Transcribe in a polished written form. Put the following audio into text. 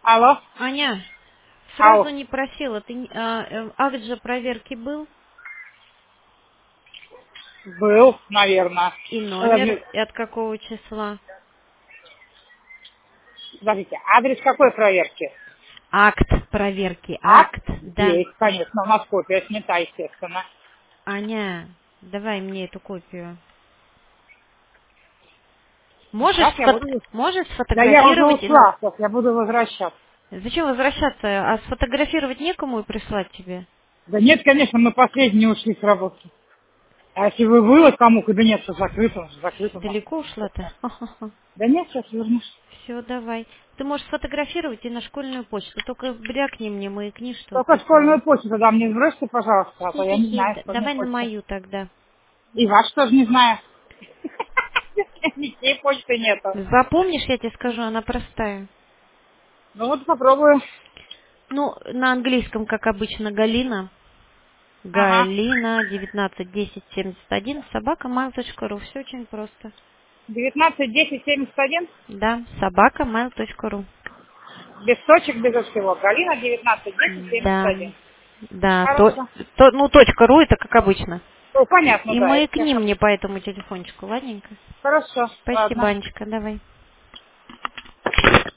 Алло. Аня, сразу Ау. не просила. Акт же проверки был? Был, наверное. И номер, и от какого числа? Подождите, адрес какой проверки? Акт проверки, Акт акт, да. есть, конечно, у нас копия снята, естественно. Аня, давай мне эту копию. Сейчас я буду... Можешь Да я уже сфотографировать ушла, сейчас я буду возвращаться. Зачем возвращаться? А сфотографировать некому и прислать тебе? Да нет, конечно, мы последние ушли с работы. А если вы вывод кому кабинет, то закрыт, он же закрыт у нас. Далеко ушла-то? Да нет, сейчас вернусь. Все, давай. Ты можешь сфотографировать и на школьную почту. Только брякни мне маякни, что Только ты школьную там. почту тогда мне сбросьте, пожалуйста, а то я не Хи-хи-хи. знаю школьную Давай на почту. мою тогда. И ваш тоже не знаю. Нигде почты нету. Запомнишь, я тебе скажу, она простая. Ну вот попробую. Ну, на английском, как обычно, Галина. Ага. Галина 19 10 71 собака mail.ru. Все очень просто. 19 10 71. Да, собака mail.ru. Без точек, без всего. Галина 19 10 Да, 71. да, Хорошо. ну, точка ру это как обычно. Ну, понятно, И да. Это я маякни мне по этому телефончику, ладненько? Хорошо. Спасибо, Ладно. Анечка, давай.